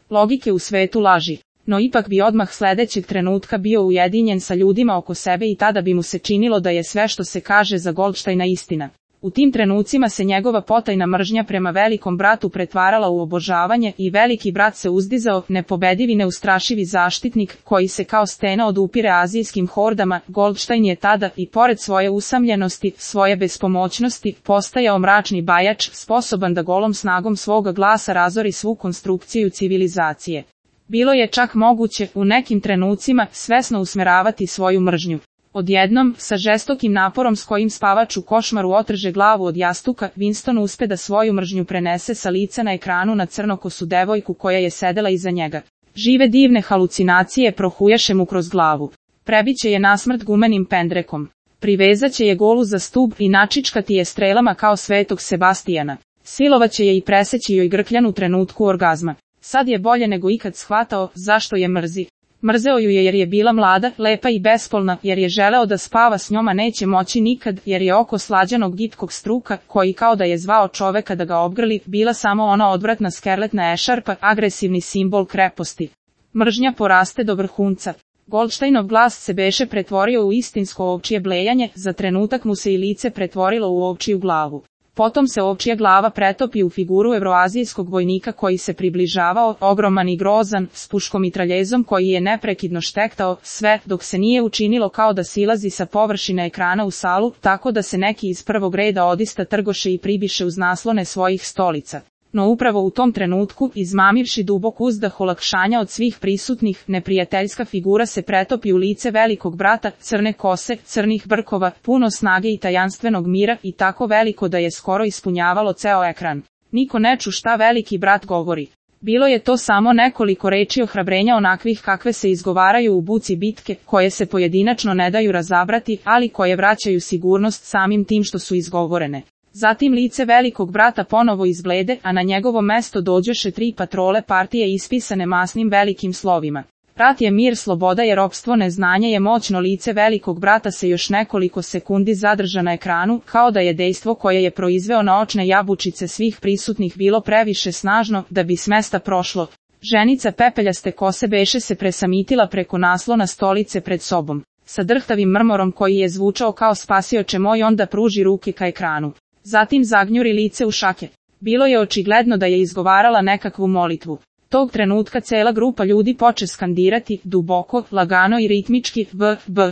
logike u svetu laži. No ipak bi odmah sledećeg trenutka bio ujedinjen sa ljudima oko sebe i tada bi mu se činilo da je sve što se kaže za Goldštajna istina. U tim trenucima se njegova potajna mržnja prema velikom bratu pretvarala u obožavanje i veliki brat se uzdizao, nepobedivi neustrašivi zaštitnik, koji se kao stena odupire azijskim hordama. Goldštajn je tada, i pored svoje usamljenosti, svoje bespomoćnosti, postajao mračni bajač, sposoban da golom snagom svoga glasa razori svu konstrukciju civilizacije. Bilo je čak moguće, u nekim trenucima, svesno usmeravati svoju mržnju. Odjednom, sa žestokim naporom s kojim spavač u košmaru otrže glavu od jastuka, Winston uspe da svoju mržnju prenese sa lica na ekranu na crnokosu devojku koja je sedela iza njega. Žive divne halucinacije prohujaše mu kroz glavu. Prebiće je nasmrt gumenim pendrekom. Privezaće je golu za stub i načičkati je strelama kao svetog Sebastijana. Silovaće je i preseći joj grkljan u trenutku orgazma. Sad je bolje nego ikad shvatao zašto je mrzi. Mrzeo ju je jer je bila mlada, lepa i bespolna, jer je želeo da spava s njom, a neće moći nikad, jer je oko slađanog gitkog struka, koji kao da je zvao čoveka da ga obgrli, bila samo ona odvratna skerletna ešarpa, agresivni simbol kreposti. Mržnja poraste do vrhunca. Goldštajnov glas se beše pretvorio u istinsko ovčje blejanje, za trenutak mu se i lice pretvorilo u ovčiju glavu. Potom se ovčija glava pretopi u figuru evroazijskog vojnika koji se približavao, ogroman i grozan, s puškomitraljezom koji je neprekidno štektao, sve dok se nije učinilo kao da silazi sa površine ekrana u salu, tako da se neki iz prvog reda odista trgoše i pribiše uz naslone svojih stolica. No upravo u tom trenutku, izmamivši dubok uzdah olakšanja od svih prisutnih, neprijateljska figura se pretopi u lice velikog brata, crne kose, crnih brkova, puno snage i tajanstvenog mira i tako veliko da je skoro ispunjavalo ceo ekran. Niko ne ču šta veliki brat govori. Bilo je to samo nekoliko reči ohrabrenja onakvih kakve se izgovaraju u buci bitke, koje se pojedinačno ne daju razabrati, ali koje vraćaju sigurnost samim tim što su izgovorene. Zatim lice velikog brata ponovo izblede, a na njegovo mesto dođoše 3 patrole partije ispisane masnim velikim slovima. Rat je mir, sloboda je ropstvo, neznanje je moćno. Lice velikog brata se još nekoliko sekundi zadrža na ekranu, kao da je dejstvo koje je proizveo na očne jabučice svih prisutnih bilo previše snažno, da bi s mesta prošlo. Ženica pepeljaste kose beše se presamitila preko naslona stolice pred sobom. Sa drhtavim mrmorom koji je zvučao kao spasioče moj, onda pruži ruke ka ekranu. Zatim zagnjuri lice u šake. Bilo je očigledno da je izgovarala nekakvu molitvu. Tog trenutka cela grupa ljudi poče skandirati, duboko, lagano i ritmički, v,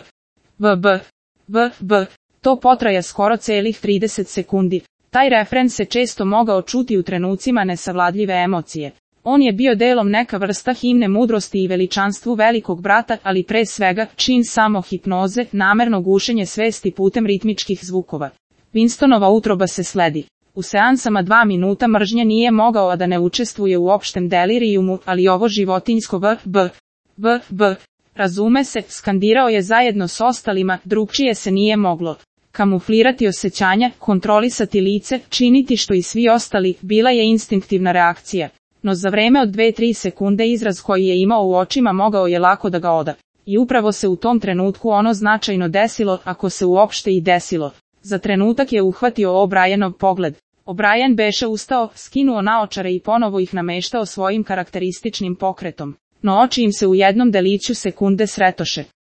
b. To potraja skoro celih 30 sekundi. Taj refren se često mogao čuti u trenucima nesavladljive emocije. On je bio delom neka vrsta himne mudrosti i veličanstvu velikog brata, ali pre svega, čin samohipnoze, namerno gušenje svesti putem ritmičkih zvukova. Winstonova utroba se sledi. U seansama 2 minuta mržnje nije mogao a da ne učestvuje u opštem delirijumu, ali ovo životinjsko b. Razume se, skandirao je zajedno s ostalima, drugčije se nije moglo. Kamuflirati osjećanja, kontrolisati lice, činiti što i svi ostali, bila je instinktivna reakcija. No za vreme od 2-3 sekunde izraz koji je imao u očima mogao je lako da ga oda. I upravo se u tom trenutku ono značajno desilo, ako se uopšte i desilo. Za trenutak je uhvatio O'Brienov pogled. O'Brien beše ustao, skinuo naočare i ponovo ih nameštao svojim karakterističnim pokretom. No oči im se u jednom deliću sekunde sretoše.